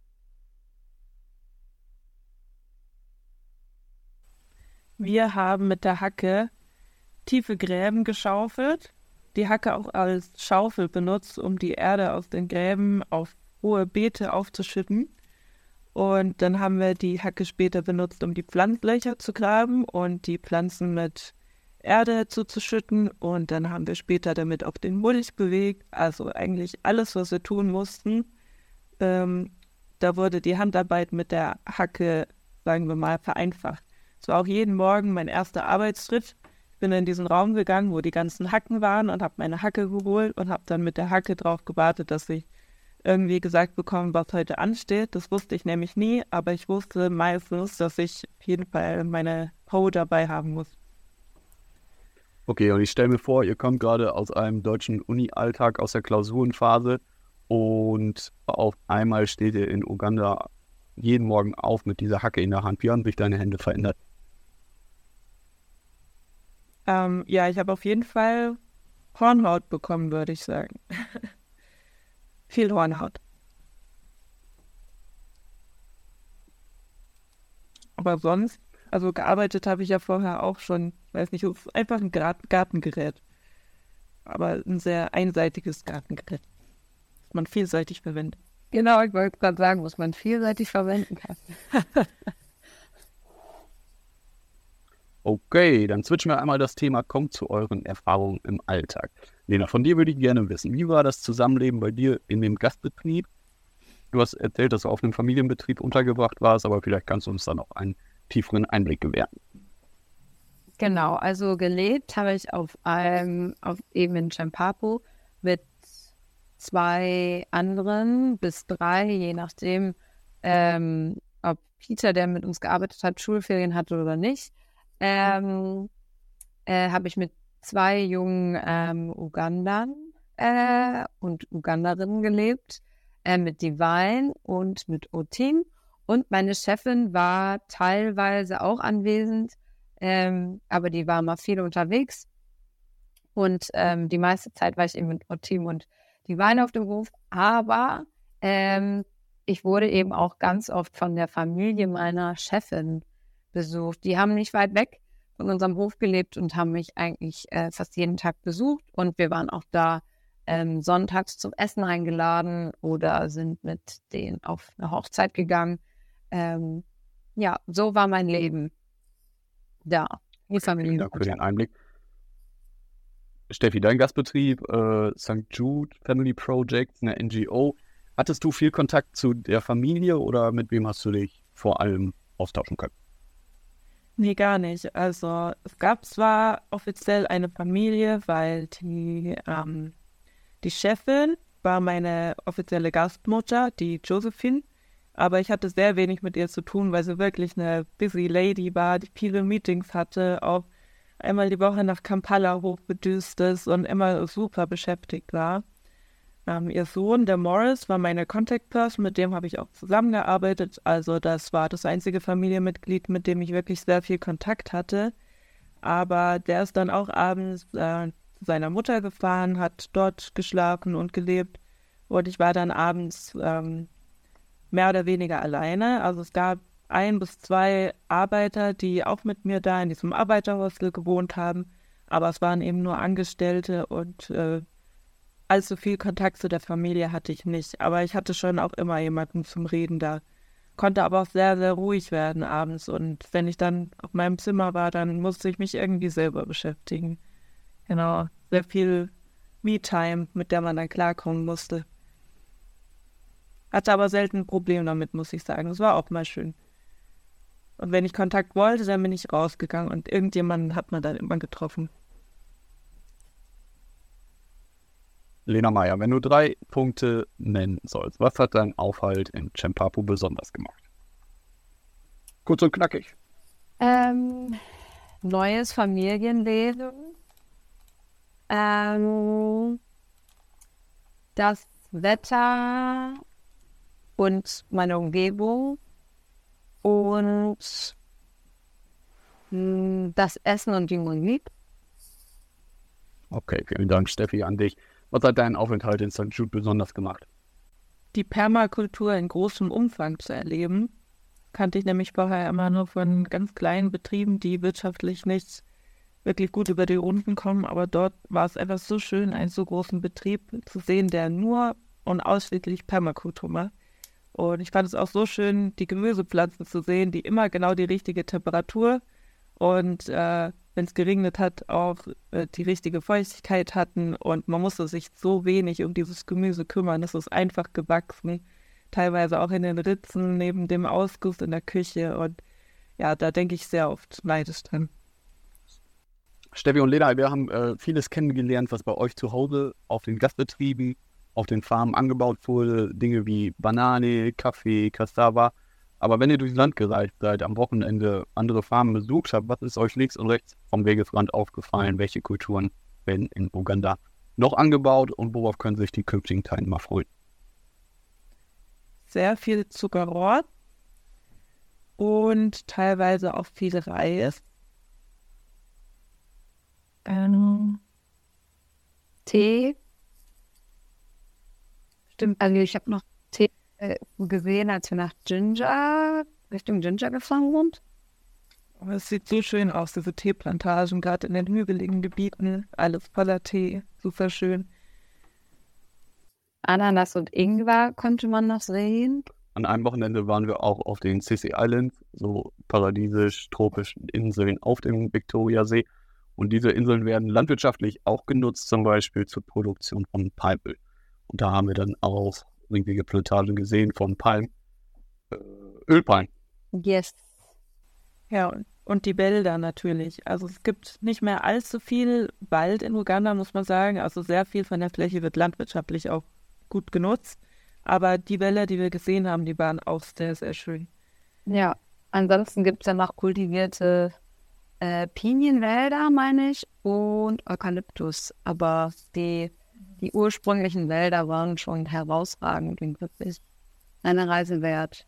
Wir haben mit der Hacke tiefe Gräben geschaufelt, die Hacke auch als Schaufel benutzt, um die Erde aus den Gräben auf hohe Beete aufzuschütten. Und dann haben wir die Hacke später benutzt, um die Pflanzlöcher zu graben und die Pflanzen mit Erde zuzuschütten. Und dann haben wir später damit auch den Mulch bewegt. Also eigentlich alles, was wir tun mussten. Da wurde die Handarbeit mit der Hacke, sagen wir mal, vereinfacht. Es war auch jeden Morgen mein erster Arbeitstritt. Ich bin in diesen Raum gegangen, wo die ganzen Hacken waren und habe meine Hacke geholt und habe dann mit der Hacke drauf gewartet, dass ich irgendwie gesagt bekommen, was heute ansteht. Das wusste ich nämlich nie, aber ich wusste meistens, dass ich auf jeden Fall meine Hoe dabei haben muss. Okay, und ich stelle mir vor, ihr kommt gerade aus einem deutschen Uni-Alltag, aus der Klausurenphase und auf einmal steht ihr in Uganda jeden Morgen auf mit dieser Hacke in der Hand. Wie haben sich deine Hände verändert? Ich habe auf jeden Fall Hornhaut bekommen, würde ich sagen. Viel Hornhaut. Aber sonst, also gearbeitet habe ich ja vorher auch schon, weiß nicht, es ist einfach ein Gartengerät. Aber ein sehr einseitiges Gartengerät, das man vielseitig verwendet. Genau, ich wollte gerade sagen, was man vielseitig verwenden kann. Okay, dann switchen wir einmal das Thema, kommt zu euren Erfahrungen im Alltag. Lena, von dir würde ich gerne wissen, wie war das Zusammenleben bei dir in dem Gastbetrieb? Du hast erzählt, dass du auf einem Familienbetrieb untergebracht warst, aber vielleicht kannst du uns dann auch einen tieferen Einblick gewähren. Genau, also gelebt habe ich eben in Champapo mit 2 anderen bis 3, je nachdem, ob Peter, der mit uns gearbeitet hat, Schulferien hatte oder nicht. Habe ich mit 2 jungen Ugandern und Uganderinnen gelebt, mit Divine und mit Otim. Und meine Chefin war teilweise auch anwesend, aber die war mal viel unterwegs. Und die meiste Zeit war ich eben mit Otim und Divine auf dem Hof. Aber ich wurde eben auch ganz oft von der Familie meiner Chefin besucht. Die haben nicht weit weg von unserem Hof gelebt und haben mich eigentlich fast jeden Tag besucht. Und wir waren auch da sonntags zum Essen eingeladen oder sind mit denen auf eine Hochzeit gegangen. So war mein Leben da. Die Familie. Danke für den Einblick. Steffi, dein Gastbetrieb, St. Jude Family Project, eine NGO. Hattest du viel Kontakt zu der Familie oder mit wem hast du dich vor allem austauschen können? Nee, gar nicht. Also es gab zwar offiziell eine Familie, weil die Chefin war meine offizielle Gastmutter, die Josephine, aber ich hatte sehr wenig mit ihr zu tun, weil sie wirklich eine busy Lady war, die viele Meetings hatte, auch einmal die Woche nach Kampala hochgedüst ist und immer super beschäftigt war. Ihr Sohn, der Morris, war meine Contact Person, mit dem habe ich auch zusammengearbeitet. Also das war das einzige Familienmitglied, mit dem ich wirklich sehr viel Kontakt hatte. Aber der ist dann auch abends seiner Mutter gefahren, hat dort geschlafen und gelebt. Und ich war dann abends mehr oder weniger alleine. Also es gab 1 bis 2 Arbeiter, die auch mit mir da in diesem Arbeiterhostel gewohnt haben. Aber es waren eben nur Angestellte und allzu viel Kontakt zu der Familie hatte ich nicht. Aber ich hatte schon auch immer jemanden zum Reden da. Konnte aber auch sehr, sehr ruhig werden abends. Und wenn ich dann auf meinem Zimmer war, dann musste ich mich irgendwie selber beschäftigen. Genau, sehr viel Me-Time, mit der man dann klarkommen musste. Hatte aber selten ein Problem damit, muss ich sagen. Das war auch mal schön. Und wenn ich Kontakt wollte, dann bin ich rausgegangen und irgendjemanden hat man dann immer getroffen. Lena Meyer, wenn du 3 Punkte nennen sollst, was hat dein Aufhalt in Cempapù besonders gemacht? Kurz und knackig. Neues Familienleben. Das Wetter und meine Umgebung und das Essen und die Musik. Okay, vielen Dank, Steffi, an dich. Was hat dein Aufenthalt in St. Jude besonders gemacht? Die Permakultur in großem Umfang zu erleben, kannte ich nämlich vorher immer nur von ganz kleinen Betrieben, die wirtschaftlich nicht wirklich gut über die Runden kommen. Aber dort war es einfach so schön, einen so großen Betrieb zu sehen, der nur und ausschließlich Permakultur macht. Und ich fand es auch so schön, die Gemüsepflanzen zu sehen, die immer genau die richtige Temperatur und wenn es geregnet hat, auch die richtige Feuchtigkeit hatten. Und man musste sich so wenig um dieses Gemüse kümmern. Es ist einfach gewachsen, teilweise auch in den Ritzen neben dem Ausguss in der Küche. Und ja, da denke ich sehr oft neidisch dran. Steffi und Lena, wir haben vieles kennengelernt, was bei euch zu Hause auf den Gastbetrieben, auf den Farmen angebaut wurde. Dinge wie Banane, Kaffee, Cassava. Aber wenn ihr durchs Land gereist seid, am Wochenende andere Farmen besucht habt, was ist euch links und rechts vom Wegesrand aufgefallen? Welche Kulturen werden in Uganda noch angebaut und worauf können sich die künftigen Teilnehmer freuen? Sehr viel Zuckerrohr und teilweise auch viel Reis. Tee. Stimmt, also ich habe noch Tee gesehen, als wir Richtung Ginger gefahren sind. Aber es sieht so schön aus, diese Teeplantagen, gerade in den hügeligen Gebieten. Alles voller Tee, super schön. Ananas und Ingwer konnte man noch sehen. An einem Wochenende waren wir auch auf den Sissi Islands, so paradiesisch tropischen Inseln auf dem Viktoriasee. Und diese Inseln werden landwirtschaftlich auch genutzt, zum Beispiel zur Produktion von Palmöl. Und da haben wir dann auch riesige Plantagen gesehen von Ölpalmen. Yes. Ja, und die Wälder natürlich. Also es gibt nicht mehr allzu viel Wald in Uganda, muss man sagen. Also sehr viel von der Fläche wird landwirtschaftlich auch gut genutzt. Aber die Wälder, die wir gesehen haben, die waren auch sehr, sehr schön. Ja, ansonsten gibt es ja noch kultivierte Pinienwälder, meine ich, und Eukalyptus. Aber die ursprünglichen Wälder waren schon herausragend und wirklich eine Reise wert.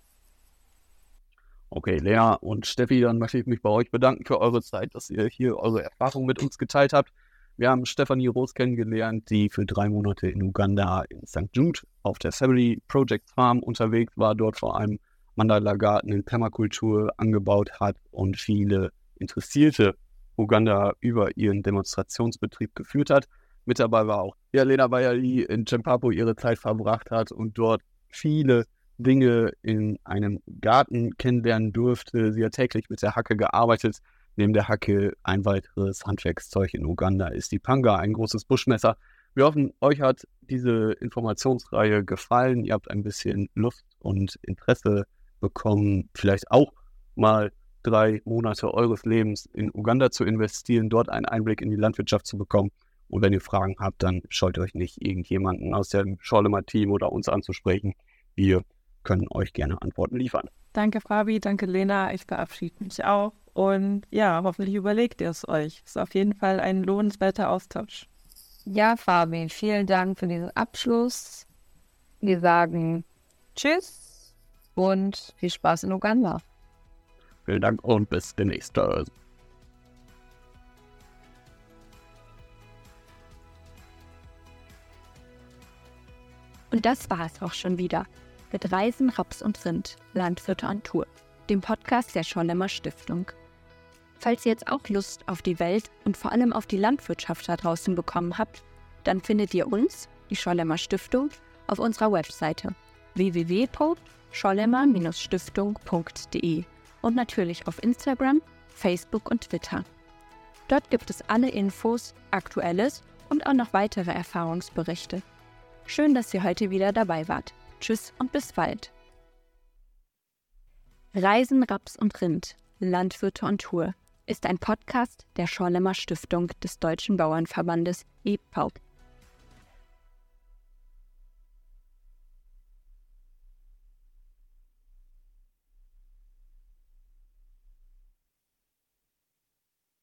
Okay, Lea und Steffi, dann möchte ich mich bei euch bedanken für eure Zeit, dass ihr hier eure Erfahrungen mit uns geteilt habt. Wir haben Stefanie Roos kennengelernt, die für 3 Monate in Uganda in St. Jude auf der Family Project Farm unterwegs war, dort vor allem Mandala-Garten in Permakultur angebaut hat und viele interessierte Uganda über ihren Demonstrationsbetrieb geführt hat. Mit dabei war auch Lena Meyer, die in Cempapù ihre Zeit verbracht hat und dort viele Dinge in einem Garten kennenlernen durfte. Sie hat täglich mit der Hacke gearbeitet. Neben der Hacke ein weiteres Handwerkszeug in Uganda ist die Panga, ein großes Buschmesser. Wir hoffen, euch hat diese Informationsreihe gefallen. Ihr habt ein bisschen Lust und Interesse bekommen, vielleicht auch mal 3 Monate eures Lebens in Uganda zu investieren, dort einen Einblick in die Landwirtschaft zu bekommen. Und wenn ihr Fragen habt, dann scheut euch nicht, irgendjemanden aus dem Schollemer-Team oder uns anzusprechen. Wir können euch gerne Antworten liefern. Danke, Fabi, danke, Lena. Ich verabschiede mich auch. Und ja, hoffentlich überlegt ihr es euch. Ist auf jeden Fall ein lohnenswerter Austausch. Ja, Fabi, vielen Dank für diesen Abschluss. Wir sagen Tschüss und viel Spaß in Uganda. Vielen Dank und bis demnächst. Und das war es auch schon wieder mit Reisen, Raps und Rind, Landwirte on Tour, dem Podcast der Schollemer Stiftung. Falls ihr jetzt auch Lust auf die Welt und vor allem auf die Landwirtschaft da draußen bekommen habt, dann findet ihr uns, die Schollemer Stiftung, auf unserer Webseite www.schollemer-stiftung.de und natürlich auf Instagram, Facebook und Twitter. Dort gibt es alle Infos, Aktuelles und auch noch weitere Erfahrungsberichte. Schön, dass ihr heute wieder dabei wart. Tschüss und bis bald. Reisen, Raps und Rind, Landwirte on Tour ist ein Podcast der Schollemer Stiftung des Deutschen Bauernverbandes e.V.